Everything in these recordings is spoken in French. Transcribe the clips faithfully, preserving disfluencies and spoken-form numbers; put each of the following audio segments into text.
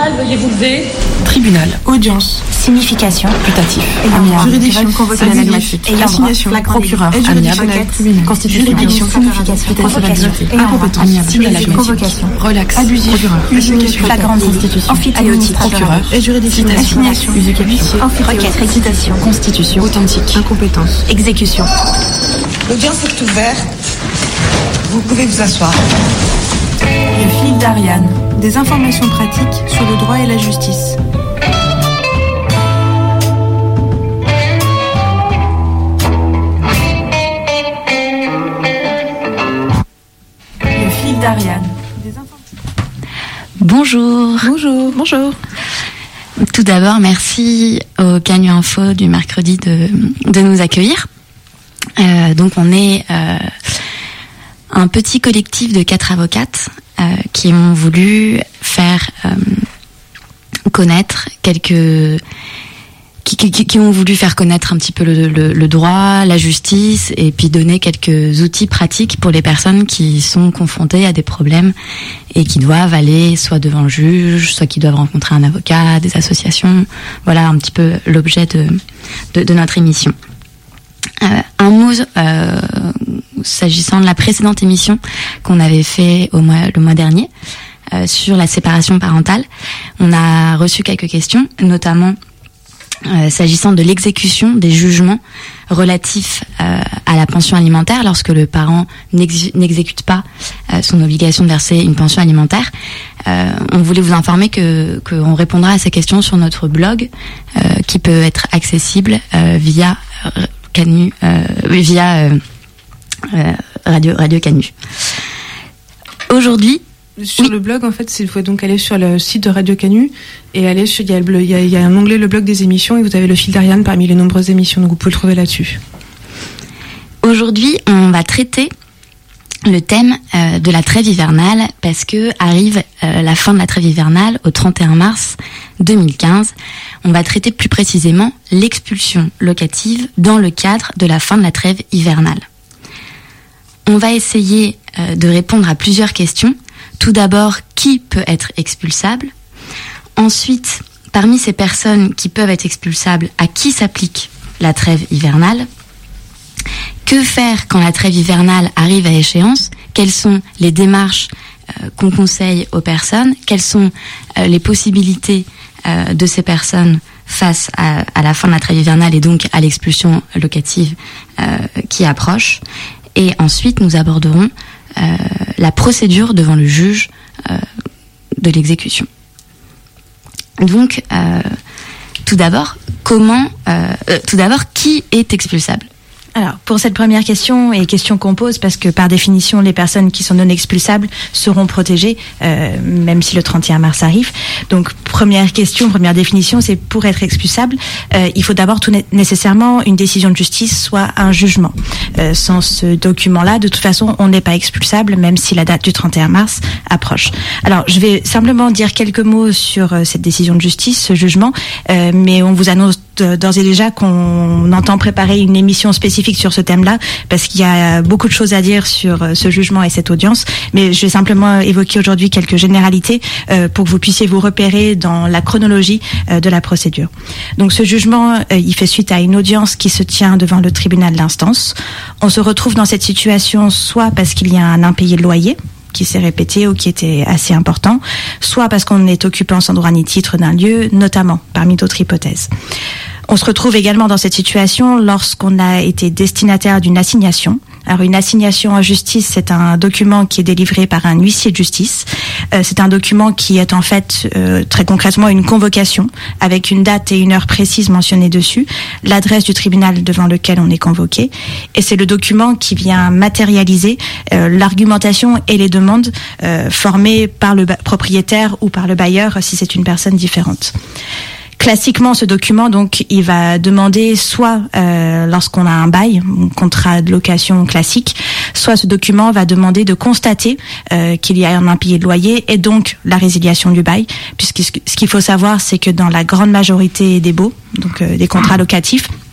Tribunal, veuillez vous lever. Tribunal, audience, signification, putatif, amiable, juridiction, convocation, assignation, procureur, amiable, constitution, signification, procéduralité, incompétence, convocation, relax, abusif, flagrant, constitution, amphithéotique, procureur, juridiction, assignation, usucapice, requête, excitation, constitution, authentique, incompétence, exécution. L'audience est ouverte. Vous pouvez vous asseoir. Le fil d'Ariane. Des informations pratiques sur le droit et la justice. Le fil d'Ariane. Des informations... Bonjour. Bonjour. Bonjour. Tout d'abord, merci au Canu Info du mercredi de, de nous accueillir. Euh, donc on est euh, un petit collectif de quatre avocates euh, qui ont voulu faire euh, connaître quelques qui, qui, qui ont voulu faire connaître un petit peu le, le, le droit, la justice, et puis donner quelques outils pratiques pour les personnes qui sont confrontées à des problèmes et qui doivent aller soit devant le juge, soit qui doivent rencontrer un avocat, des associations. Voilà un petit peu l'objet de, de, de notre émission. Euh, un mot euh, s'agissant de la précédente émission qu'on avait fait au mois, le mois dernier euh, sur la séparation parentale. On a reçu quelques questions, notamment euh, s'agissant de l'exécution des jugements relatifs euh, à la pension alimentaire lorsque le parent n'ex- n'exécute pas euh, son obligation de verser une pension alimentaire. Euh, on voulait vous informer que qu'on répondra à ces questions sur notre blog euh, qui peut être accessible euh, via euh, Canu, euh, via euh, euh, Radio, Radio Canu. Aujourd'hui, sur oui. le blog, en fait, il faut donc aller sur le site de Radio Canu et aller sur, il y a, le, il y a, il y a un onglet, le blog des émissions, et vous avez le fil d'Ariane parmi les nombreuses émissions, donc vous pouvez le trouver là-dessus. Aujourd'hui, on va traiter le thème euh, de la trêve hivernale parce que arrive euh, la fin de la trêve hivernale au trente et un mars deux mille quinze. On va traiter plus précisément l'expulsion locative dans le cadre de la fin de la trêve hivernale. On va essayer euh, de répondre à plusieurs questions. Tout d'abord, qui peut être expulsable ? Ensuite, parmi ces personnes qui peuvent être expulsables, à qui s'applique la trêve hivernale ? Que faire quand la trêve hivernale arrive à échéance ? Quelles sont les démarches euh, qu'on conseille aux personnes ? Quelles sont euh, les possibilités euh, de ces personnes face à, à la fin de la trêve hivernale et donc à l'expulsion locative euh, qui approche ? Et ensuite, nous aborderons euh, la procédure devant le juge euh, de l'exécution. Donc, euh, tout d'abord, comment, euh, euh, tout d'abord, qui est expulsable ? Alors, pour cette première question, et question qu'on pose, parce que par définition, les personnes qui sont non expulsables seront protégées, euh, même si le trente et un mars arrive. Donc, première question, première définition, c'est pour être expulsable, euh, il faut d'abord tout né- nécessairement une décision de justice, soit un jugement. Euh, sans ce document-là, de toute façon, on n'est pas expulsable, même si la date du trente et un mars approche. Alors, je vais simplement dire quelques mots sur euh, cette décision de justice, ce jugement, euh, mais on vous annonce d'ores et déjà qu'on entend préparer une émission spécifique sur ce thème-là, parce qu'il y a beaucoup de choses à dire sur ce jugement et cette audience, mais je vais simplement évoquer aujourd'hui quelques généralités euh, pour que vous puissiez vous repérer dans la chronologie euh, de la procédure. Donc ce jugement, euh, il fait suite à une audience qui se tient devant le tribunal d'instance. On se retrouve dans cette situation soit parce qu'il y a un impayé de loyer qui s'est répété ou qui était assez important, soit parce qu'on est occupant sans droit ni titre d'un lieu, notamment, parmi d'autres hypothèses. On se retrouve également dans cette situation lorsqu'on a été destinataire d'une assignation. Alors une assignation en justice, c'est un document qui est délivré par un huissier de justice. Euh, c'est un document qui est en fait euh, très concrètement une convocation avec une date et une heure précises mentionnées dessus, l'adresse du tribunal devant lequel on est convoqué, et c'est le document qui vient matérialiser euh, l'argumentation et les demandes euh, formées par le ba- propriétaire ou par le bailleur si c'est une personne différente. Classiquement, ce document, donc, il va demander soit, euh, lorsqu'on a un bail, un contrat de location classique, soit ce document va demander de constater euh, qu'il y a un impayé de loyer et donc la résiliation du bail, puisque ce qu'il faut savoir, c'est que dans la grande majorité des baux, donc euh, des contrats locatifs,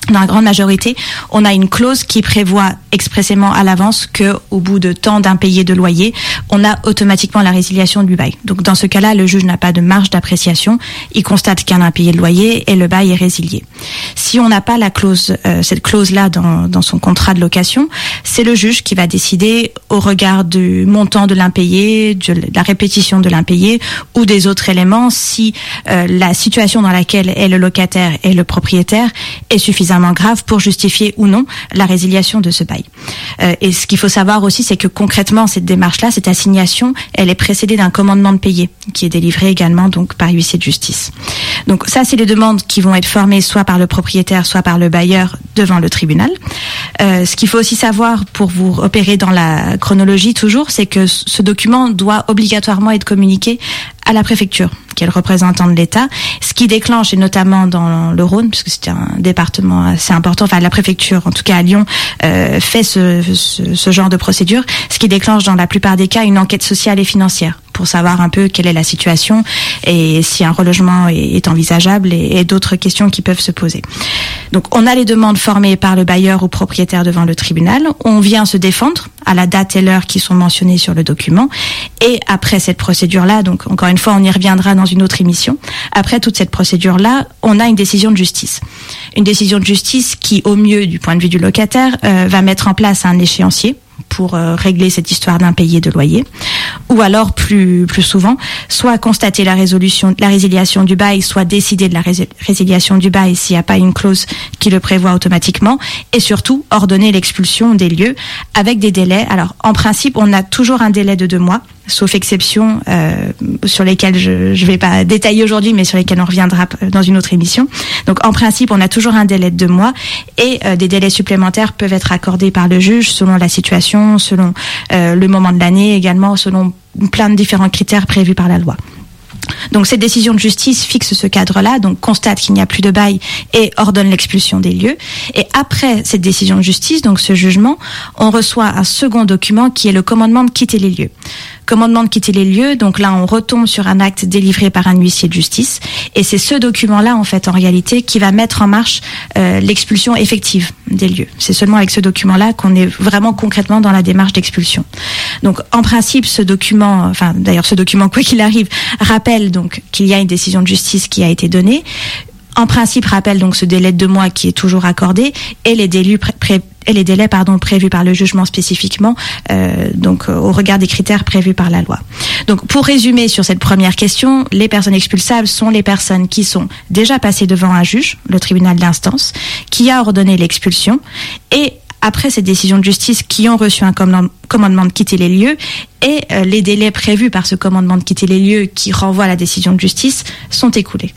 dans la grande majorité, on a une clause qui prévoit expressément à l'avance que, au bout de temps d'impayés de loyer, on a automatiquement la résiliation du bail. Donc, dans ce cas-là, le juge n'a pas de marge d'appréciation. Il constate qu'il y a un impayé de loyer et le bail est résilié. Si on n'a pas la clause, euh, cette clause-là dans, dans son contrat de location, c'est le juge qui va décider, au regard du montant de l'impayé, de la répétition de l'impayé ou des autres éléments, si euh, la situation dans laquelle est le locataire et le propriétaire est suffisamment grave pour justifier ou non la résiliation de ce bail. Euh, et ce qu'il faut savoir aussi, c'est que concrètement, cette démarche-là, cette assignation, elle est précédée d'un commandement de payer qui est délivré également donc par huissier de justice. Donc ça, c'est les demandes qui vont être formées soit par le propriétaire, soit par le bailleur devant le tribunal. Euh, ce qu'il faut aussi savoir pour vous opérer dans la chronologie toujours, c'est que ce document doit obligatoirement être communiqué à la préfecture, qui est le représentant de l'État, ce qui déclenche, et notamment dans le Rhône, puisque c'est un département assez important, enfin la préfecture, en tout cas à Lyon, euh, fait ce, ce, ce genre de procédure, ce qui déclenche dans la plupart des cas une enquête sociale et financière pour savoir un peu quelle est la situation et si un relogement est, est envisageable et, et d'autres questions qui peuvent se poser. Donc on a les demandes formées par le bailleur ou propriétaire devant le tribunal, on vient se défendre à la date et l'heure qui sont mentionnées sur le document, et après cette procédure-là, donc encore une fois on y reviendra dans une autre émission, après toute cette procédure-là, on a une décision de justice. Une décision de justice qui, au mieux du point de vue du locataire, euh, va mettre en place un échéancier pour euh, régler cette histoire d'impayé de loyer, ou alors plus plus souvent, soit constater la résolution, la résiliation du bail, soit décider de la rés- résiliation du bail s'il n'y a pas une clause qui le prévoit automatiquement, et surtout ordonner l'expulsion des lieux avec des délais. Alors en principe, on a toujours un délai de deux mois, sauf exception euh, sur lesquelles je ne vais pas détailler aujourd'hui, mais sur lesquelles on reviendra dans une autre émission. Donc en principe, on a toujours un délai de deux mois, et euh, des délais supplémentaires peuvent être accordés par le juge selon la situation, selon euh, le moment de l'année, également selon plein de différents critères prévus par la loi. Donc cette décision de justice fixe ce cadre-là, donc constate qu'il n'y a plus de bail et ordonne l'expulsion des lieux. Et après cette décision de justice, donc ce jugement, on reçoit un second document qui est le commandement de quitter les lieux. Commandement de quitter les lieux, donc là on retombe sur un acte délivré par un huissier de justice, et c'est ce document-là en fait en réalité qui va mettre en marche euh, l'expulsion effective des lieux. C'est seulement avec ce document-là qu'on est vraiment concrètement dans la démarche d'expulsion. Donc en principe ce document, enfin d'ailleurs ce document quoi qu'il arrive, rappelle donc qu'il y a une décision de justice qui a été donnée. En principe, rappelle donc ce délai de deux mois qui est toujours accordé, et les délais, pré- pré- et les délais pardon, prévus par le jugement spécifiquement, euh, donc euh, au regard des critères prévus par la loi. Donc, pour résumer sur cette première question, les personnes expulsables sont les personnes qui sont déjà passées devant un juge, le tribunal d'instance, qui a ordonné l'expulsion, et après cette décision de justice, qui ont reçu un commandement de quitter les lieux, et euh, les délais prévus par ce commandement de quitter les lieux qui renvoie à la décision de justice sont écoulés.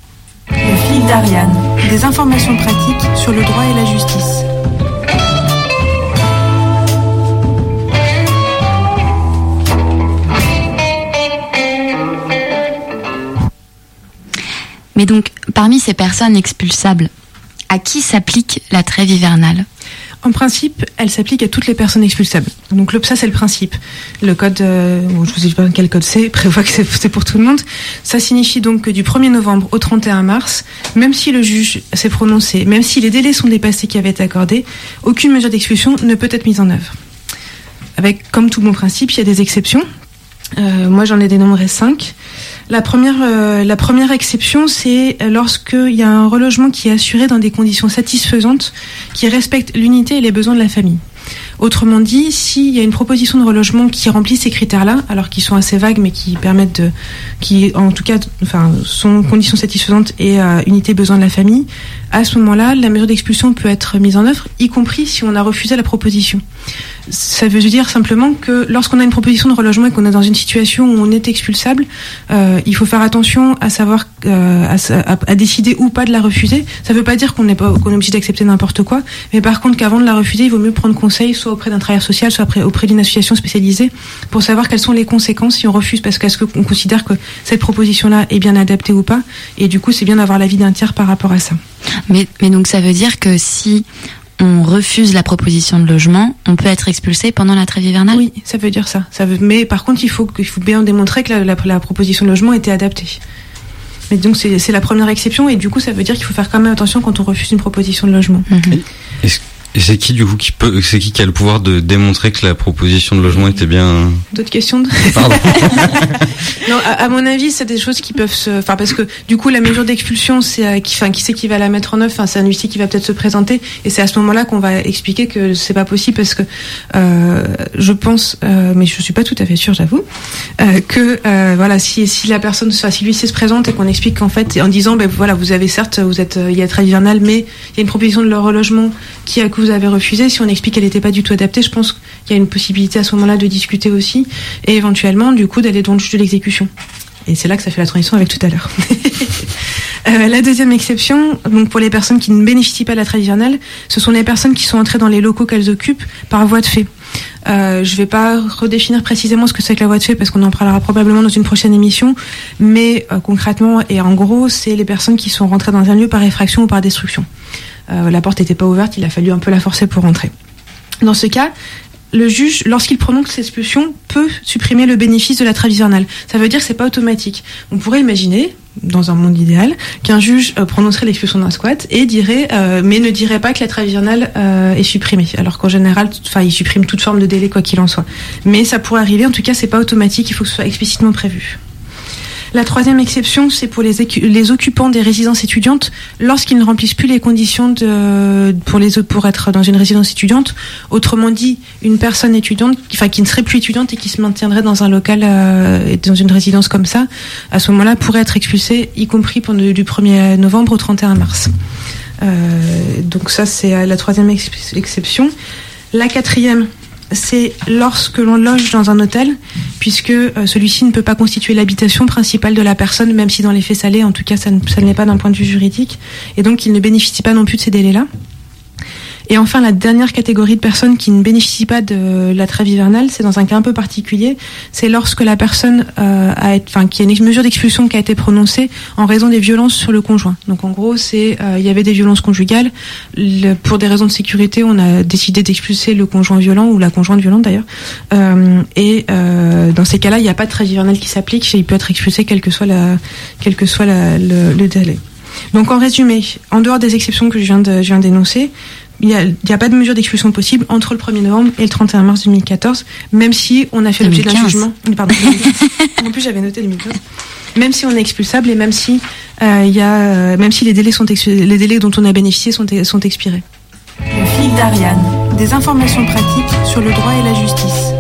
Le fil d'Ariane, des informations pratiques sur le droit et la justice. Mais donc, parmi ces personnes expulsables, à qui s'applique la trêve hivernale ? En principe, elle s'applique à toutes les personnes expulsables. Donc le, ça, c'est le principe. Le code, euh, bon, je vous ai dit pas quel code c'est, prévoit que c'est, c'est pour tout le monde. Ça signifie donc que du premier novembre au trente et un mars, même si le juge s'est prononcé, même si les délais sont dépassés qui avaient été accordés, aucune mesure d'expulsion ne peut être mise en œuvre. Avec, comme tout bon principe, il y a des exceptions. Euh, moi, j'en ai dénombré cinq. La première, euh, la première exception, c'est lorsqu'il y a un relogement qui est assuré dans des conditions satisfaisantes, qui respectent l'unité et les besoins de la famille. Autrement dit, s'il y a une proposition de relogement qui remplit ces critères-là, alors qu'ils sont assez vagues, mais qui permettent de, qui en tout cas, enfin, sont conditions satisfaisantes et euh, unité besoin de la famille, à ce moment-là, la mesure d'expulsion peut être mise en œuvre, y compris si on a refusé la proposition. Ça veut dire simplement que lorsqu'on a une proposition de relogement et qu'on est dans une situation où on est expulsable, euh, il faut faire attention à savoir euh, à, à, à décider ou pas de la refuser. Ça veut pas dire qu'on n'est pas qu'on est obligé d'accepter n'importe quoi, mais par contre qu'avant de la refuser, il vaut mieux prendre conseil soit auprès d'un travailleur social, soit auprès, auprès d'une association spécialisée pour savoir quelles sont les conséquences si on refuse, parce qu'est-ce qu'on considère que cette proposition-là est bien adaptée ou pas, et du coup c'est bien d'avoir l'avis d'un tiers par rapport à ça. Mais, mais donc ça veut dire que si on refuse la proposition de logement, on peut être expulsé pendant la trêve hivernale ? Oui, ça veut dire ça. ça veut... Mais par contre, il faut, il faut bien démontrer que la, la, la proposition de logement était adaptée. Mais donc c'est, c'est la première exception et du coup ça veut dire qu'il faut faire quand même attention quand on refuse une proposition de logement. Mmh. Est-ce Et c'est qui du coup qui peut, c'est qui qui a le pouvoir de démontrer que la proposition de logement était bien? D'autres questions de... Pardon. Non, à, à mon avis, c'est des choses qui peuvent se, enfin parce que du coup la mesure d'expulsion, c'est euh, qui, enfin qui c'est qui va la mettre en œuvre, enfin c'est un huissier qui va peut-être se présenter et c'est à ce moment-là qu'on va expliquer que c'est pas possible parce que euh, je pense, euh, mais je suis pas tout à fait sûre, j'avoue, euh, que euh, voilà si si la personne, enfin si l'huissier se présente et qu'on explique qu'en fait en disant ben voilà vous avez certes vous êtes il y a trêve hivernale mais il y a une proposition de leur relogement qui a que vous avez refusé, si on explique qu'elle n'était pas du tout adaptée, je pense qu'il y a une possibilité à ce moment-là de discuter aussi et éventuellement du coup d'aller devant le juge de l'exécution. Et c'est là que ça fait la transition avec tout à l'heure. euh, la deuxième exception, donc pour les personnes qui ne bénéficient pas de la trêve hivernale, ce sont les personnes qui sont entrées dans les locaux qu'elles occupent par voie de fait. Euh, je ne vais pas redéfinir précisément ce que c'est que la voie de fait parce qu'on en parlera probablement dans une prochaine émission, mais euh, concrètement et en gros, c'est les personnes qui sont rentrées dans un lieu par effraction ou par destruction. Euh, la porte n'était pas ouverte, il a fallu un peu la forcer pour rentrer. Dans ce cas, le juge, lorsqu'il prononce l'expulsion, peut supprimer le bénéfice de la trêve hivernale. Ça veut dire que c'est pas automatique. On pourrait imaginer, dans un monde idéal, qu'un juge euh, prononcerait l'expulsion d'un squat et dirait, euh, mais ne dirait pas que la trêve hivernale euh, est supprimée. Alors qu'en général, enfin, il supprime toute forme de délai quoi qu'il en soit. Mais ça pourrait arriver. En tout cas, c'est pas automatique. Il faut que ce soit explicitement prévu. La troisième exception, c'est pour les, écu- les occupants des résidences étudiantes lorsqu'ils ne remplissent plus les conditions de, pour, les, pour être dans une résidence étudiante. Autrement dit, une personne étudiante, enfin qui ne serait plus étudiante et qui se maintiendrait dans un local, euh, dans une résidence comme ça, à ce moment-là pourrait être expulsée, y compris pendant, du premier novembre au trente et un mars. Euh, donc ça, c'est la troisième ex- exception. La quatrième, c'est lorsque l'on loge dans un hôtel, puisque euh, celui-ci ne peut pas constituer l'habitation principale de la personne, même si dans les faits ça l'est, en tout cas ça ne, ça ne l'est pas d'un point de vue juridique, et donc il ne bénéficie pas non plus de ces délais-là. Et enfin, la dernière catégorie de personnes qui ne bénéficient pas de la trêve hivernale, c'est dans un cas un peu particulier, c'est lorsque la personne euh, a, enfin, qu'il y a une mesure d'expulsion qui a été prononcée en raison des violences sur le conjoint. Donc en gros, c'est euh, il y avait des violences conjugales. Le, pour des raisons de sécurité, on a décidé d'expulser le conjoint violent ou la conjointe violente d'ailleurs. Euh, et euh, dans ces cas-là, il n'y a pas de trêve hivernale qui s'applique. Il peut être expulsé quel que soit la, quel que soit la, le, le délai. Donc en résumé, en dehors des exceptions que je viens de, je viens d'énoncer, il n'y a, il y a pas de mesure d'expulsion possible entre le premier novembre et le trente et un mars deux mille quatorze, même si on a fait l'objet d'un jugement. Pardon, en plus, j'avais noté deux mille quinze. Même si on est expulsable et même si, euh, il y a, même si les délais, sont ex- les délais dont on a bénéficié sont, sont expirés. Le fil d'Ariane. Des informations pratiques sur le droit et la justice.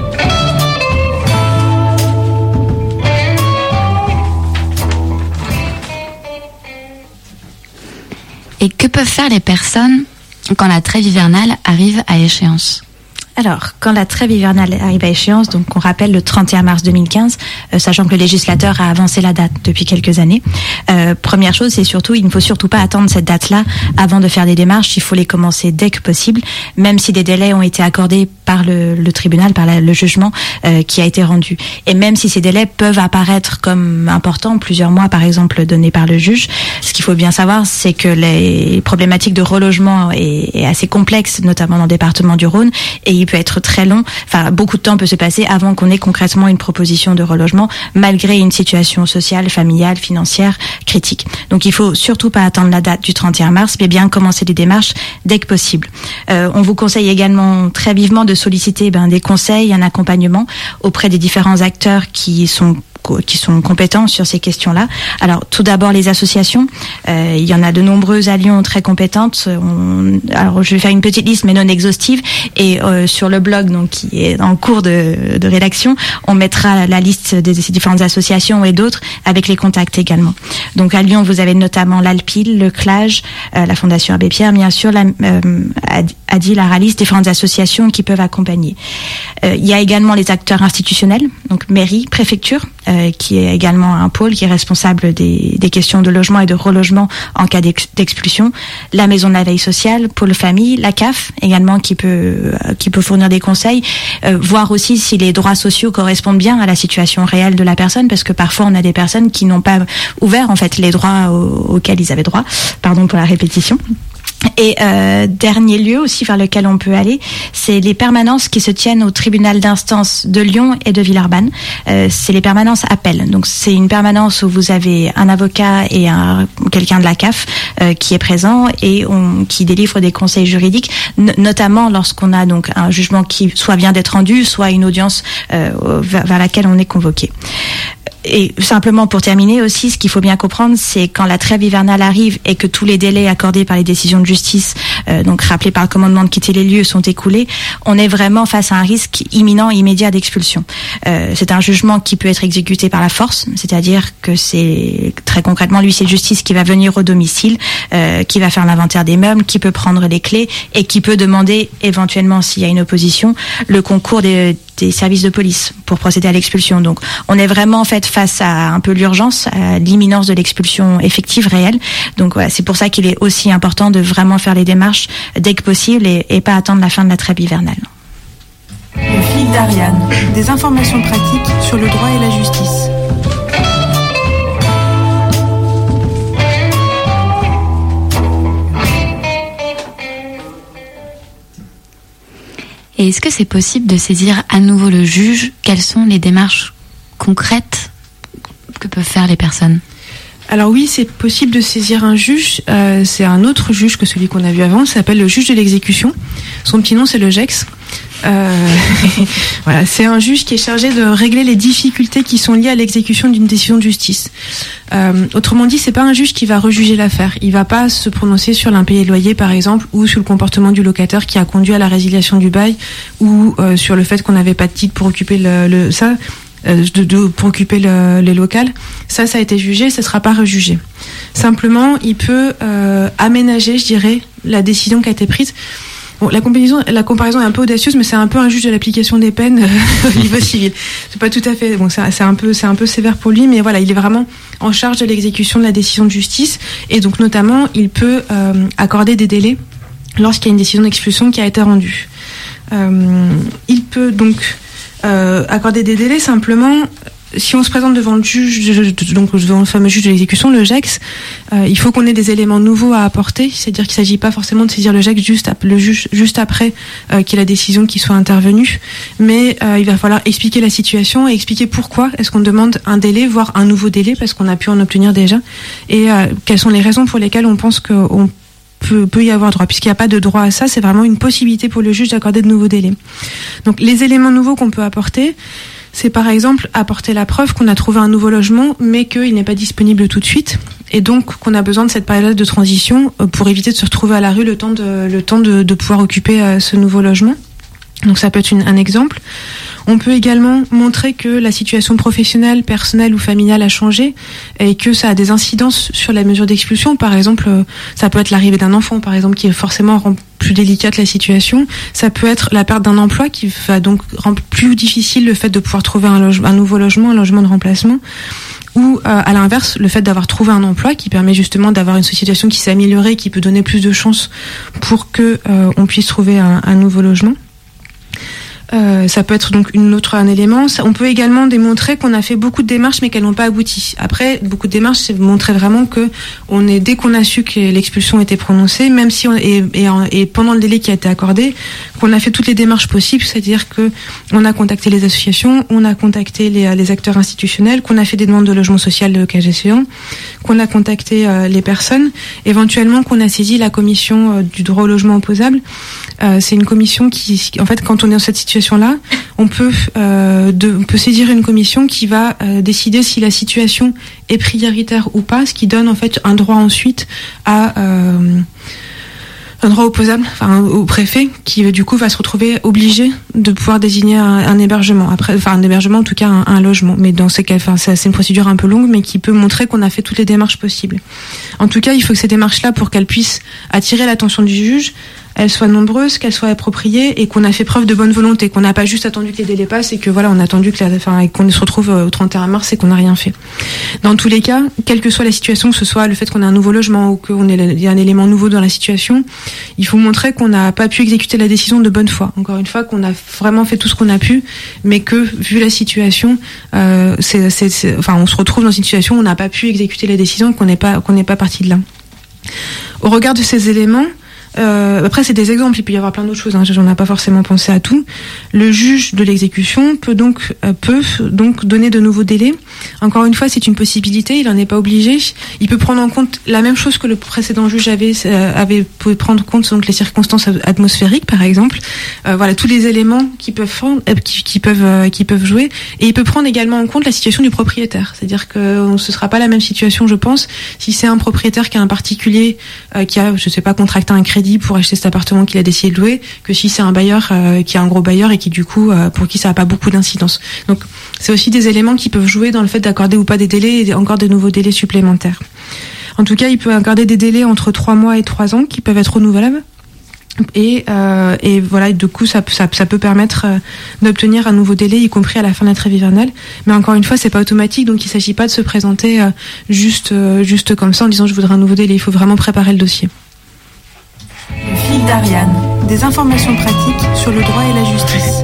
Et que peuvent faire les personnes quand la trêve hivernale arrive à échéance? Alors, quand la trêve hivernale arrive à échéance, donc on rappelle le trente et un mars deux mille quinze, euh, sachant que le législateur a avancé la date depuis quelques années. Euh, première chose, c'est surtout, il ne faut surtout pas attendre cette date-là avant de faire des démarches. Il faut les commencer dès que possible, même si des délais ont été accordés par le, le tribunal, par la, le jugement euh, qui a été rendu. Et même si ces délais peuvent apparaître comme importants, plusieurs mois par exemple donnés par le juge, ce qu'il faut bien savoir, c'est que les problématiques de relogement est, est assez complexe, notamment dans le département du Rhône, et il peut être très long, enfin beaucoup de temps peut se passer avant qu'on ait concrètement une proposition de relogement, malgré une situation sociale, familiale, financière critique. Donc il faut surtout pas attendre la date du trente et un mars, mais bien commencer les démarches dès que possible. Euh, on vous conseille également très vivement de solliciter ben, des conseils, un accompagnement auprès des différents acteurs qui sont qui sont compétents sur ces questions-là. Alors, tout d'abord, les associations. Euh, il y en a de nombreuses à Lyon très compétentes. On, alors, je vais faire une petite liste, mais non exhaustive. Et euh, sur le blog, donc qui est en cours de, de rédaction, on mettra la liste des, des différentes associations et d'autres avec les contacts également. Donc, à Lyon, vous avez notamment l'Alpil, le C L A G, euh, la Fondation Abbé Pierre, bien sûr, la, euh, Adi, la Ralis, différentes associations qui peuvent accompagner. Euh, il y a également les acteurs institutionnels, donc mairie, préfecture, euh, qui est également un pôle qui est responsable des, des questions de logement et de relogement en cas d'ex- d'expulsion. La maison de la veille sociale, pôle famille, la C A F également qui peut euh, qui peut fournir des conseils, euh, voir aussi si les droits sociaux correspondent bien à la situation réelle de la personne, parce que parfois on a des personnes qui n'ont pas ouvert en fait les droits au, auxquels ils avaient droit. Pardon pour la répétition. Et euh, dernier lieu aussi vers lequel on peut aller, c'est les permanences qui se tiennent au tribunal d'instance de Lyon et de Villeurbanne. Euh, c'est les permanences appel. Donc c'est une permanence où vous avez un avocat et un quelqu'un de la C A F euh, qui est présent et on, qui délivre des conseils juridiques, n- notamment lorsqu'on a donc un jugement qui soit vient d'être rendu, soit une audience euh, vers, vers laquelle on est convoqué. Et simplement pour terminer aussi, ce qu'il faut bien comprendre, c'est quand la trêve hivernale arrive et que tous les délais accordés par les décisions de justice, euh, donc rappelés par le commandement de quitter les lieux, sont écoulés, on est vraiment face à un risque imminent, immédiat d'expulsion. Euh, c'est un jugement qui peut être exécuté par la force, c'est-à-dire que c'est très concrètement l'huissier de justice qui va venir au domicile, euh, qui va faire l'inventaire des meubles, qui peut prendre les clés et qui peut demander éventuellement, s'il y a une opposition, le concours des des services de police pour procéder à l'expulsion. Donc, on est vraiment en fait face à un peu l'urgence, à l'imminence de l'expulsion effective, réelle. Donc, voilà, c'est pour ça qu'il est aussi important de vraiment faire les démarches dès que possible et, et pas attendre la fin de la trêve hivernale. Le fil d'Ariane, des informations pratiques sur le droit et la justice. Et est-ce que c'est possible de saisir à nouveau le juge ? Quelles sont les démarches concrètes que peuvent faire les personnes ? Alors oui, c'est possible de saisir un juge. Euh, c'est un autre juge que celui qu'on a vu avant. Ça s'appelle le juge de l'exécution. Son petit nom, c'est le G E X. Euh, voilà, c'est un juge qui est chargé de régler les difficultés qui sont liées à l'exécution d'une décision de justice. Euh, autrement dit, c'est pas un juge qui va rejuger l'affaire. Il va pas se prononcer sur l'impayé de loyer, par exemple, ou sur le comportement du locataire qui a conduit à la résiliation du bail, ou euh, sur le fait qu'on n'avait pas de titre pour occuper le, le ça. De, de, pour occuper le, les locales, ça, ça a été jugé, ça ne sera pas rejugé. Simplement, il peut euh, aménager, je dirais, la décision qui a été prise. Bon, la comparaison, la comparaison est un peu audacieuse, mais c'est un peu un juge de l'application des peines euh, au niveau civil. C'est pas tout à fait. Bon, c'est, c'est un peu, c'est un peu sévère pour lui, mais voilà, il est vraiment en charge de l'exécution de la décision de justice, et donc notamment, il peut euh, accorder des délais lorsqu'il y a une décision d'expulsion qui a été rendue. Euh, il peut donc Euh, accorder des délais simplement si on se présente devant le juge, donc devant le fameux juge de l'exécution, le G E X, euh, il faut qu'on ait des éléments nouveaux à apporter, c'est-à-dire qu'il ne s'agit pas forcément de saisir le G E X juste, ap- le juge, juste après euh, qu'il y ait la décision qui soit intervenue, mais euh, il va falloir expliquer la situation et expliquer pourquoi est-ce qu'on demande un délai, voire un nouveau délai, parce qu'on a pu en obtenir déjà, et euh, quelles sont les raisons pour lesquelles on pense qu'on Peut, peut y avoir droit, puisqu'il n'y a pas de droit à ça, c'est vraiment une possibilité pour le juge d'accorder de nouveaux délais. Donc les éléments nouveaux qu'on peut apporter, c'est par exemple apporter la preuve qu'on a trouvé un nouveau logement, mais qu'il n'est pas disponible tout de suite, et donc qu'on a besoin de cette période de transition pour éviter de se retrouver à la rue le temps de, le temps de, de pouvoir occuper euh, ce nouveau logement. Donc ça peut être une, un exemple. On peut également montrer que la situation professionnelle, personnelle ou familiale a changé et que ça a des incidences sur la mesure d'expulsion. Par exemple, ça peut être l'arrivée d'un enfant, par exemple, qui forcément rend plus délicate la situation. Ça peut être la perte d'un emploi qui va donc rendre plus difficile le fait de pouvoir trouver un, loge- un nouveau logement, un logement de remplacement. Ou euh, à l'inverse, le fait d'avoir trouvé un emploi qui permet justement d'avoir une situation qui s'est améliorée, qui peut donner plus de chances pour que euh, on puisse trouver un, un nouveau logement. Euh, ça peut être donc une autre un élément. Ça, on peut également démontrer qu'on a fait beaucoup de démarches mais qu'elles n'ont pas abouti. Après, beaucoup de démarches, c'est montrer vraiment que on est dès qu'on a su que l'expulsion était prononcée, même si on et, et, et pendant le délai qui a été accordé, qu'on a fait toutes les démarches possibles, c'est-à-dire que on a contacté les associations, on a contacté les, les acteurs institutionnels, qu'on a fait des demandes de logement social le cas échéant, qu'on a contacté euh, les personnes, éventuellement qu'on a saisi la commission euh, du droit au logement opposable. Euh, c'est une commission qui, en fait, quand on est dans cette situation-là, on peut, euh, de, on peut saisir une commission qui va euh, décider si la situation est prioritaire ou pas, ce qui donne en fait un droit ensuite à euh, un droit opposable, enfin au préfet, qui du coup va se retrouver obligé de pouvoir désigner un, un hébergement. Après, enfin un hébergement, en tout cas un, un logement. Mais dans ces cas, enfin c'est, c'est une procédure un peu longue, mais qui peut montrer qu'on a fait toutes les démarches possibles. En tout cas, il faut que ces démarches-là, pour qu'elles puissent attirer l'attention du juge, elles soient nombreuses, qu'elles soient appropriées et qu'on a fait preuve de bonne volonté, qu'on n'a pas juste attendu que les délais passent et que voilà, on a attendu que la, enfin, qu'on se retrouve au trente et un mars et qu'on n'a rien fait. Dans tous les cas, quelle que soit la situation, que ce soit le fait qu'on ait un nouveau logement ou qu'on ait il y a un élément nouveau dans la situation, il faut montrer qu'on n'a pas pu exécuter la décision de bonne foi. Encore une fois, qu'on a vraiment fait tout ce qu'on a pu, mais que vu la situation, euh, c'est, c'est, c'est, enfin, on se retrouve dans une situation où on n'a pas pu exécuter la décision et qu'on n'est pas qu'on n'est pas parti de là. Au regard de ces éléments, Euh, après, c'est des exemples, il peut y avoir plein d'autres choses, hein, j'en ai pas forcément pensé à tout. Le juge de l'exécution peut donc, euh, peut donc donner de nouveaux délais. Encore une fois, c'est une possibilité, il n'en est pas obligé. Il peut prendre en compte la même chose que le précédent juge avait, euh, avait pouvait prendre en compte, donc les circonstances atmosphériques, par exemple. Euh, voilà, tous les éléments qui peuvent, euh, qui, qui peuvent, euh, qui peuvent jouer. Et il peut prendre également en compte la situation du propriétaire. C'est-à-dire que ce sera pas la même situation, je pense, si c'est un propriétaire qui a un particulier, euh, qui a, je sais pas, contracté un crédit pour acheter cet appartement qu'il a décidé de louer, que si c'est un bailleur euh, qui est un gros bailleur et qui du coup euh, pour qui ça n'a pas beaucoup d'incidence. Donc c'est aussi des éléments qui peuvent jouer dans le fait d'accorder ou pas des délais et encore de nouveaux délais supplémentaires. En tout cas, il peut accorder des délais entre trois mois et trois ans qui peuvent être renouvelables. Et, euh, et voilà, du coup, ça, ça, ça peut permettre euh, d'obtenir un nouveau délai, y compris à la fin de la trêve hivernale. Mais encore une fois, c'est pas automatique, donc il s'agit pas de se présenter euh, juste, euh, juste comme ça en disant je voudrais un nouveau délai. Il faut vraiment préparer le dossier. Le fil d'Ariane, des informations pratiques sur le droit et la justice.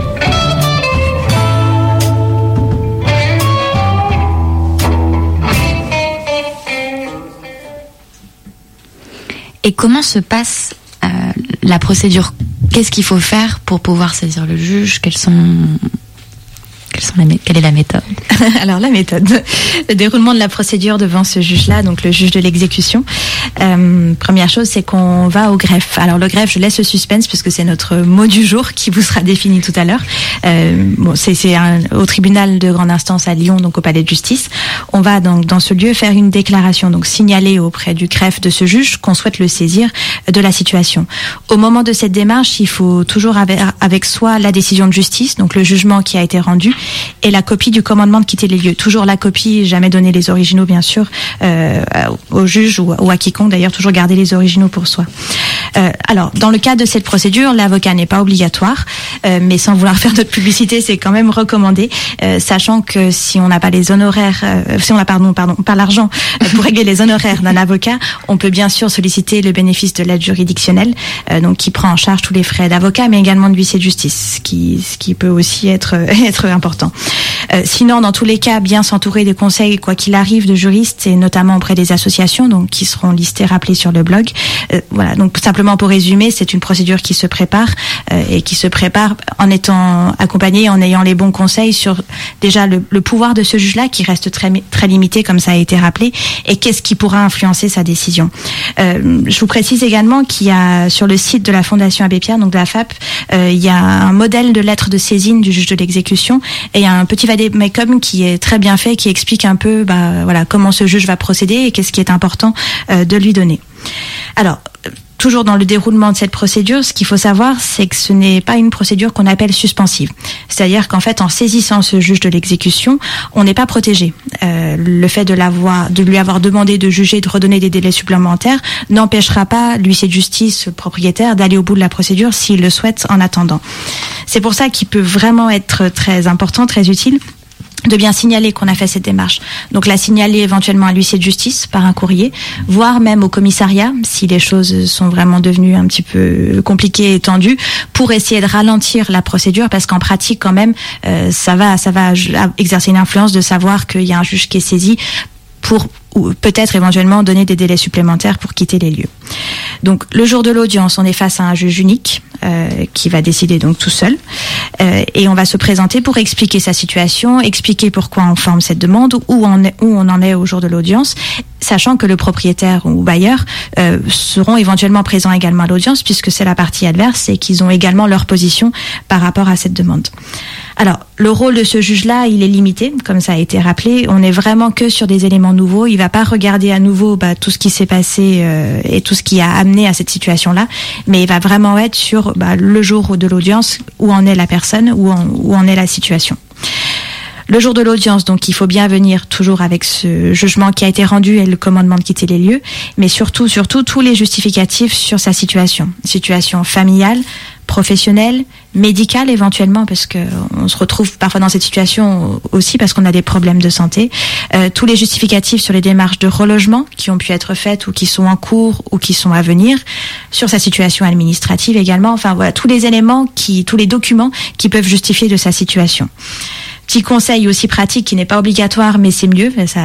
Et comment se passe euh, la procédure? Qu'est-ce qu'il faut faire pour pouvoir saisir le juge? Quels sont... Quelles sont la, quelle est la méthode? Alors la méthode, le déroulement de la procédure devant ce juge-là, donc le juge de l'exécution. Euh, première chose, c'est qu'on va au greffe. Alors le greffe, je laisse le suspense puisque c'est notre mot du jour qui vous sera défini tout à l'heure. Euh, bon, c'est, c'est un, au tribunal de grande instance à Lyon, donc au palais de justice. On va donc dans ce lieu faire une déclaration, donc signaler auprès du greffe de ce juge qu'on souhaite le saisir de la situation. Au moment de cette démarche, il faut toujours avec, avec soi la décision de justice, donc le jugement qui a été rendu, et la copie du commandement de quitter les lieux. Toujours la copie, jamais donner les originaux, bien sûr, euh, au juge ou, ou à quiconque, d'ailleurs, toujours garder les originaux pour soi. Euh, alors, dans le cadre de cette procédure, l'avocat n'est pas obligatoire, euh, mais sans vouloir faire notre publicité, c'est quand même recommandé, euh, sachant que si on n'a pas les honoraires, euh, si on a pardon, pardon, pas l'argent euh, pour régler les honoraires d'un avocat, on peut bien sûr solliciter le bénéfice de l'aide juridictionnelle, euh, donc qui prend en charge tous les frais d'avocat, mais également de huissier de justice, ce qui, ce qui peut aussi être être important. Euh, sinon, dans tous les cas, bien s'entourer des conseils, quoi qu'il arrive, de juristes, et notamment auprès des associations, donc qui seront listées, rappelées sur le blog. Euh, voilà. Donc simplement pour résumer, c'est une procédure qui se prépare euh, et qui se prépare en étant accompagnée, en ayant les bons conseils sur déjà le, le pouvoir de ce juge-là, qui reste très très limité, comme ça a été rappelé, et qu'est-ce qui pourra influencer sa décision. Euh, je vous précise également qu'il y a sur le site de la Fondation Abbé Pierre, donc de la F A P, euh, il y a un modèle de lettre de saisine du juge de l'exécution. Et il y a un petit vademecum qui est très bien fait, qui explique un peu bah, voilà, comment ce juge va procéder et qu'est-ce qui est important euh, de lui donner. Alors, toujours dans le déroulement de cette procédure, ce qu'il faut savoir, c'est que ce n'est pas une procédure qu'on appelle suspensive. C'est-à-dire qu'en fait, en saisissant ce juge de l'exécution, on n'est pas protégé. Euh, le fait de l'avoir, de lui avoir demandé de juger, de redonner des délais supplémentaires, n'empêchera pas l'huissier de justice, le propriétaire, d'aller au bout de la procédure s'il le souhaite en attendant. C'est pour ça qu'il peut vraiment être très important, très utile, de bien signaler qu'on a fait cette démarche. Donc la signaler éventuellement à l'huissier de justice par un courrier, voire même au commissariat si les choses sont vraiment devenues un petit peu compliquées et tendues, pour essayer de ralentir la procédure, parce qu'en pratique quand même euh, ça va ça va exercer une influence de savoir qu'il y a un juge qui est saisi pour ou peut-être éventuellement donner des délais supplémentaires pour quitter les lieux. Donc le jour de l'audience, on est face à un juge unique euh, qui va décider donc tout seul euh, et on va se présenter pour expliquer sa situation, expliquer pourquoi on forme cette demande, où on est, où on en est au jour de l'audience, sachant que le propriétaire ou bailleur euh, seront éventuellement présents également à l'audience, puisque c'est la partie adverse et qu'ils ont également leur position par rapport à cette demande. Alors, le rôle de ce juge-là, il est limité, comme ça a été rappelé. On n'est vraiment que sur des éléments nouveaux. Il va pas regarder à nouveau bah, tout ce qui s'est passé euh, et tout ce qui a amené à cette situation-là, mais il va vraiment être sur bah, le jour de l'audience, où en est la personne, où en, où en est la situation. Le jour de l'audience, donc, il faut bien venir toujours avec ce jugement qui a été rendu et le commandement de quitter les lieux, mais surtout, surtout, tous les justificatifs sur sa situation. Situation familiale, professionnelle, médicale éventuellement, parce que on se retrouve parfois dans cette situation aussi parce qu'on a des problèmes de santé. Euh, tous les justificatifs sur les démarches de relogement qui ont pu être faites ou qui sont en cours ou qui sont à venir, sur sa situation administrative également. Enfin voilà, tous les éléments qui, tous les documents qui peuvent justifier de sa situation. Petit conseil aussi pratique qui n'est pas obligatoire, mais c'est mieux, ça,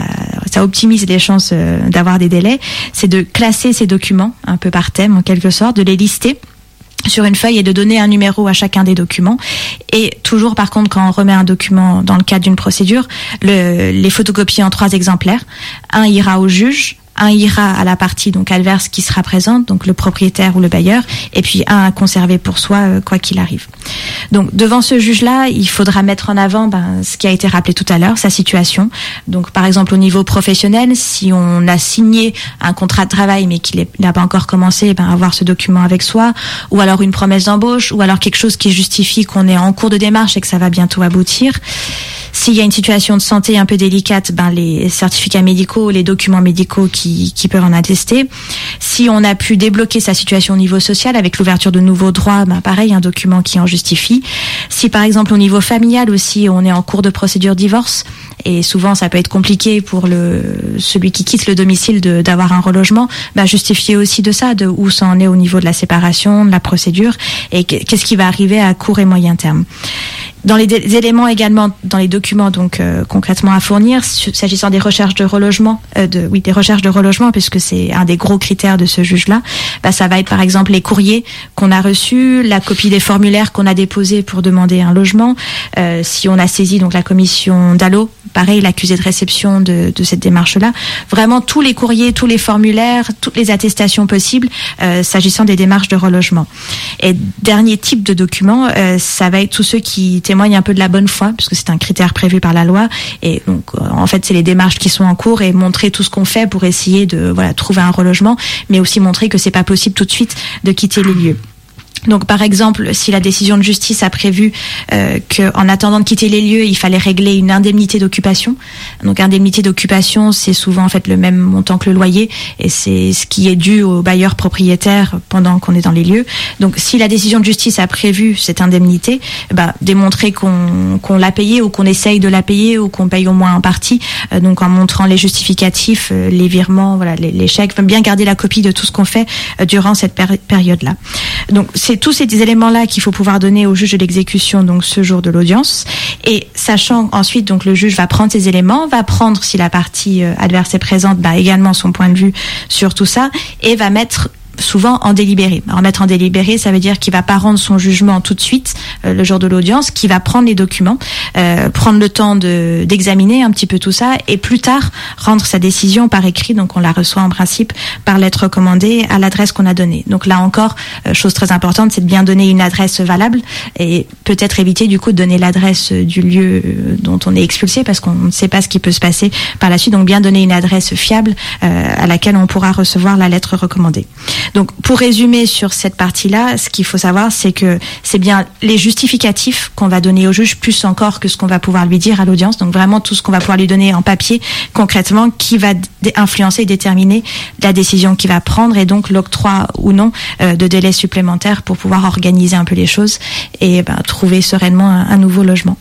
ça optimise les chances euh, d'avoir des délais, c'est de classer ces documents un peu par thème en quelque sorte, de les lister sur une feuille et de donner un numéro à chacun des documents. Et toujours, par contre, quand on remet un document dans le cadre d'une procédure, le, les photocopier en trois exemplaires. Un ira au juge, un ira à la partie donc adverse qui sera présente, donc le propriétaire ou le bailleur, et puis un à conserver pour soi, euh, quoi qu'il arrive. Donc devant ce juge-là, il faudra mettre en avant ben, ce qui a été rappelé tout à l'heure, sa situation. Donc par exemple au niveau professionnel, si on a signé un contrat de travail mais qu'il n'a pas encore commencé, ben, avoir ce document avec soi, ou alors une promesse d'embauche, ou alors quelque chose qui justifie qu'on est en cours de démarche et que ça va bientôt aboutir. S'il y a une situation de santé un peu délicate, ben les certificats médicaux, les documents médicaux qui, qui peuvent en attester. Si on a pu débloquer sa situation au niveau social avec l'ouverture de nouveaux droits, ben pareil, un document qui en justifie. Si par exemple au niveau familial aussi, on est en cours de procédure divorce, et souvent ça peut être compliqué pour le celui qui quitte le domicile de, d'avoir un relogement, ben justifier aussi de ça, de où ça en est au niveau de la séparation, de la procédure, et qu'est-ce qui va arriver à court et moyen terme. Dans les dé- éléments également, dans les documents donc euh, concrètement à fournir, s'agissant des recherches de relogement, euh, de oui des recherches de relogement, puisque c'est un des gros critères de ce juge-là, bah, ça va être par exemple les courriers qu'on a reçus, la copie des formulaires qu'on a déposés pour demander un logement, euh, si on a saisi donc la commission d'A L O, pareil l'accusé de réception de, de cette démarche-là, vraiment tous les courriers, tous les formulaires, toutes les attestations possibles euh, s'agissant des démarches de relogement. Et dernier type de document, euh, ça va être tous ceux qui témoigne un peu de la bonne foi, puisque c'est un critère prévu par la loi. Et donc, en fait, c'est les démarches qui sont en cours et montrer tout ce qu'on fait pour essayer de voilà trouver un relogement, mais aussi montrer que c'est pas possible tout de suite de quitter les lieux. Donc, par exemple, si la décision de justice a prévu euh, qu'en attendant de quitter les lieux, il fallait régler une indemnité d'occupation. Donc, indemnité d'occupation, c'est souvent en fait le même montant que le loyer, et c'est ce qui est dû au bailleur propriétaire pendant qu'on est dans les lieux. Donc, si la décision de justice a prévu cette indemnité, bah, démontrer qu'on qu'on l'a payée ou qu'on essaye de la payer ou qu'on paye au moins en partie. Euh, donc, en montrant les justificatifs, euh, les virements, voilà, les, les chèques, bien garder la copie de tout ce qu'on fait euh, durant cette péri- période-là. Donc, c'est tous ces éléments-là qu'il faut pouvoir donner au juge de l'exécution, donc ce jour de l'audience. Et sachant ensuite, donc le juge va prendre ces éléments, va prendre, si la partie euh, adverse est présente, bah également son point de vue sur tout ça, et va mettre souvent en délibéré. Alors, mettre en délibéré, ça veut dire qu'il va pas rendre son jugement tout de suite euh, le jour de l'audience, qu'il va prendre les documents, euh, prendre le temps de d'examiner un petit peu tout ça, et plus tard rendre sa décision par écrit. Donc on la reçoit en principe par lettre recommandée à l'adresse qu'on a donnée. Donc là encore, euh, chose très importante, c'est de bien donner une adresse valable et peut-être éviter du coup de donner l'adresse du lieu dont on est expulsé, parce qu'on ne sait pas ce qui peut se passer par la suite. Donc bien donner une adresse fiable euh, à laquelle on pourra recevoir la lettre recommandée. Donc, pour résumer sur cette partie-là, ce qu'il faut savoir, c'est que c'est bien les justificatifs qu'on va donner au juge, plus encore que ce qu'on va pouvoir lui dire à l'audience. Donc, vraiment tout ce qu'on va pouvoir lui donner en papier, concrètement, qui va d- influencer et déterminer la décision qu'il va prendre, et donc l'octroi ou non euh, de délais supplémentaires pour pouvoir organiser un peu les choses et ben, trouver sereinement un, un nouveau logement.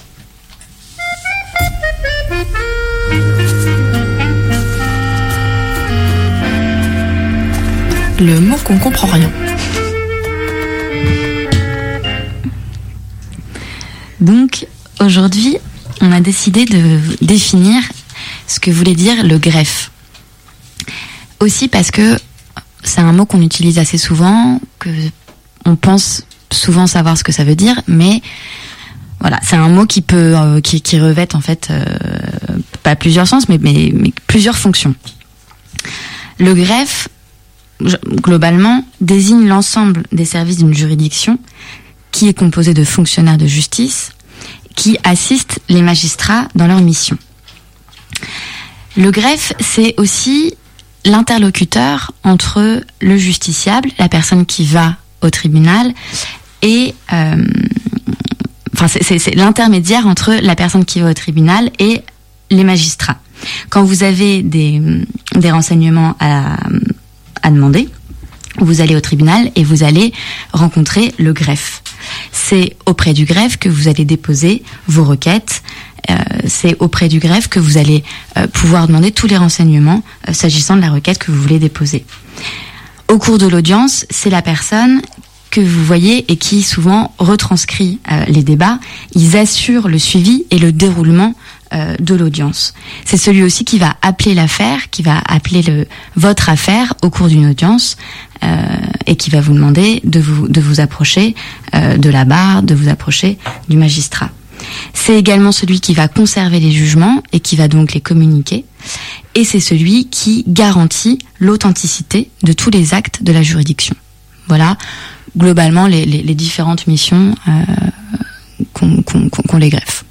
Le mot qu'on comprend rien. Donc, aujourd'hui, on a décidé de définir ce que voulait dire le greffe. Aussi parce que c'est un mot qu'on utilise assez souvent, que on pense souvent savoir ce que ça veut dire, mais voilà, c'est un mot qui peut, euh, qui, qui revêt en fait euh, pas plusieurs sens, mais, mais, mais plusieurs fonctions. Le greffe, globalement, désigne l'ensemble des services d'une juridiction qui est composé de fonctionnaires de justice qui assistent les magistrats dans leur mission. Le greffe, c'est aussi l'interlocuteur entre le justiciable, la personne qui va au tribunal, et euh, enfin c'est, c'est, c'est l'intermédiaire entre la personne qui va au tribunal et les magistrats. Quand vous avez des, des renseignements à à demander, vous allez au tribunal et vous allez rencontrer le greffe. C'est auprès du greffe que vous allez déposer vos requêtes. Euh, c'est auprès du greffe que vous allez euh, pouvoir demander tous les renseignements euh, s'agissant de la requête que vous voulez déposer. Au cours de l'audience, c'est la personne que vous voyez et qui souvent retranscrit euh, les débats. Ils assurent le suivi et le déroulement euh, de l'audience. C'est celui aussi qui va appeler l'affaire, qui va appeler le votre affaire au cours d'une audience euh, et qui va vous demander de vous de vous approcher euh, de la barre, de vous approcher du magistrat. C'est également celui qui va conserver les jugements et qui va donc les communiquer. Et c'est celui qui garantit l'authenticité de tous les actes de la juridiction. Voilà, globalement, les, les, les différentes missions euh, qu'on, qu'on, qu'on les greffe.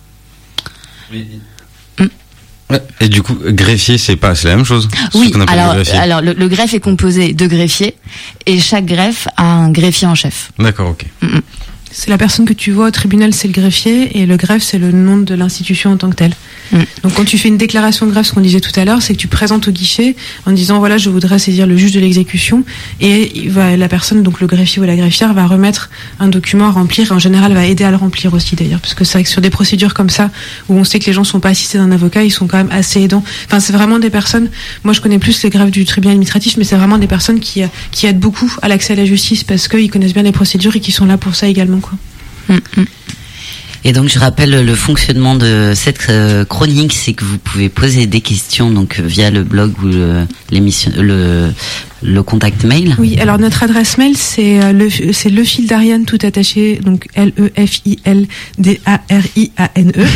Oui. Mm. Et du coup, greffier, c'est pas, c'est la même chose? Oui, alors, le alors le, le greffe est composé de greffiers et chaque greffe a un greffier en chef. D'accord, ok. Mm-mm. C'est la personne que tu vois au tribunal, c'est le greffier, et le greffe, c'est le nom de l'institution en tant que telle. Mm. Donc quand tu fais une déclaration de greffe, ce qu'on disait tout à l'heure, c'est que tu présentes au guichet en disant voilà, je voudrais saisir le juge de l'exécution, et il va, la personne, donc le greffier ou la greffière, va remettre un document à remplir, et en général va aider à le remplir aussi d'ailleurs, parce que c'est vrai que sur des procédures comme ça, où on sait que les gens sont pas assistés d'un avocat, ils sont quand même assez aidants. Enfin, c'est vraiment des personnes, moi je connais plus les greffes du tribunal administratif, mais c'est vraiment des personnes qui, qui aident beaucoup à l'accès à la justice, parce qu'ils connaissent bien les procédures et qui sont là pour ça également, quoi. Mm, mm. Et donc je rappelle le fonctionnement de cette euh, chronique, c'est que vous pouvez poser des questions donc via le blog ou le, l'émission, le, le contact mail. Oui, alors notre adresse mail c'est le c'est le fil d'Ariane tout attaché, donc L E F I L D A R I A N E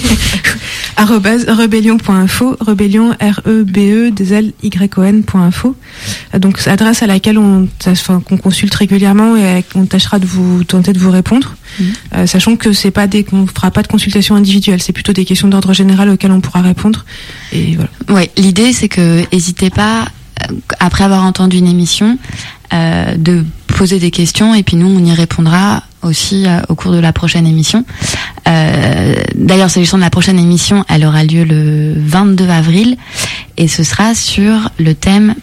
arobase rebellion point info, rebellion R E B E D L Y O N point info. Donc c'est adresse à laquelle on enfin qu'on consulte régulièrement et on tâchera de vous tenter de vous répondre. Mmh. Euh, sachant que c'est pas des qu'on fera pas de consultation individuelle, c'est plutôt des questions d'ordre général auxquelles on pourra répondre. Et voilà. Ouais, l'idée c'est que n'hésitez pas, après avoir entendu une émission, euh, de poser des questions et puis nous on y répondra aussi euh, au cours de la prochaine émission. Euh, d'ailleurs, s'agissant de la prochaine émission, elle aura lieu le vingt-deux avril et ce sera sur le thème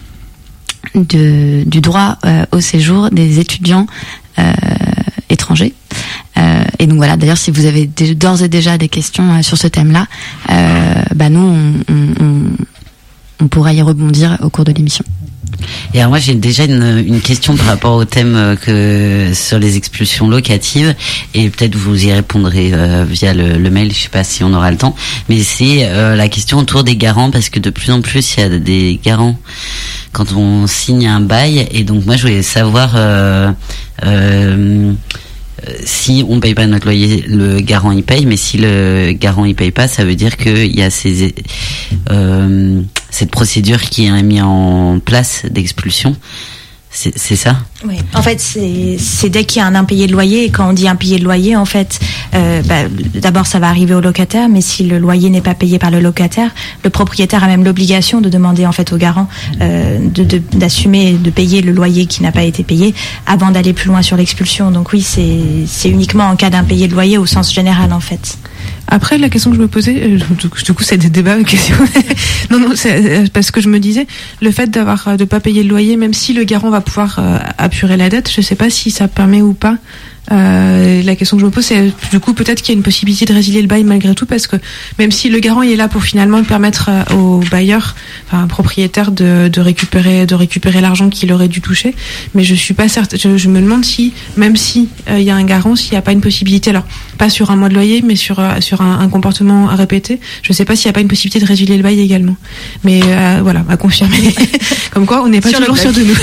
de, du droit euh, au séjour des étudiants euh, étrangers. Euh, et donc voilà, d'ailleurs, si vous avez d'ores et déjà des questions euh, sur ce thème-là, euh, bah nous, on, on, on, on pourra y rebondir au cours de l'émission. Et alors moi j'ai déjà une, une question par rapport au thème que sur les expulsions locatives, et peut-être vous y répondrez euh, via le, le mail, je sais pas si on aura le temps, mais c'est euh, la question autour des garants, parce que de plus en plus il y a des garants quand on signe un bail, et donc moi je voulais savoir euh, euh, si on paye pas notre loyer, le garant il paye, mais si le garant il paye pas, ça veut dire qu'il y a ces euh, cette procédure qui est mise en place d'expulsion. C'est, c'est ça? Oui. En fait, c'est, c'est dès qu'il y a un impayé de loyer, et quand on dit impayé de loyer, en fait, euh, bah, d'abord ça va arriver au locataire, mais si le loyer n'est pas payé par le locataire, le propriétaire a même l'obligation de demander en fait au garant euh, de, de, d'assumer, de payer le loyer qui n'a pas été payé avant d'aller plus loin sur l'expulsion. Donc oui, c'est, c'est uniquement en cas d'impayé de loyer au sens général en fait. Après, la question que je me posais, euh, du coup, c'est des débats, question. non, non, c'est parce que je me disais, le fait d'avoir de pas payer le loyer, même si le garant va pouvoir euh, apurer la dette, je sais pas si ça permet ou pas. Euh, la question que je me pose, c'est du coup peut-être qu'il y a une possibilité de résilier le bail malgré tout, parce que même si le garant il est là pour finalement permettre euh, au bailleur, enfin propriétaire de, de récupérer de récupérer l'argent qu'il aurait dû toucher, mais je suis pas certaine. Je, je me demande si même si il euh, y a un garant, s'il n'y a pas une possibilité, alors pas sur un mois de loyer, mais sur euh, sur un, un comportement à répéter. Je sais pas s'il n'y a pas une possibilité de résilier le bail également. Mais euh, voilà, à confirmer. Comme quoi, on n'est pas sur toujours sûr de nous.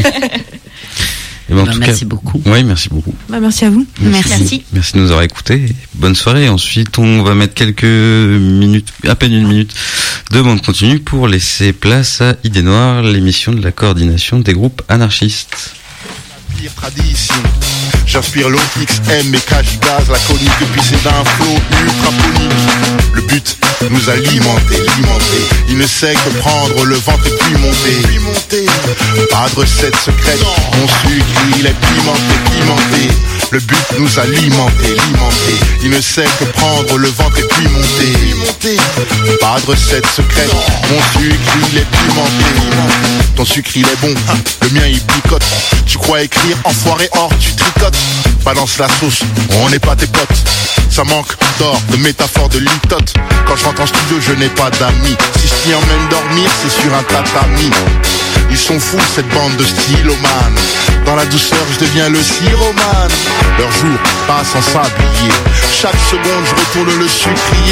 Et ben, en bah, tout merci cas, beaucoup. Oui, merci beaucoup. Bah, merci à vous. Merci. Merci. Merci de nous avoir écoutés. Bonne soirée. Ensuite, on va mettre quelques minutes, à peine une minute, de bande continue pour laisser place à Idées Noires, l'émission de la coordination des groupes anarchistes. Pire tradition. J'inspire l'O X M et cache gaz, la conique, puis c'est d'un flow ultra-ponique. Le but, nous alimenter, alimenter. Il ne sait que prendre le ventre et puis monter. Puis monter. Pas de recette secrète, mon sucre, il est pimenté, pimenté. Le but, nous alimenter, alimenter. Il ne sait que prendre le ventre et puis monter. Puis monter. Pas de recette secrète, mon sucre, il est pimenté, pimenté. Ton sucre, il est bon, le mien, il picote. Tu crois écrire, enfoiré, or, tu tricotes. Balance la sauce, on n'est pas tes potes. Ça manque d'or, de métaphores, de litote. Quand je rentre en studio, je n'ai pas d'amis. Si je t'y emmène dormir, c'est sur un tatami. Ils sont fous, cette bande de stylomanes. Dans la douceur, je deviens le siromane. Leur jour passe en sablier. Chaque seconde, je retourne le sucrier.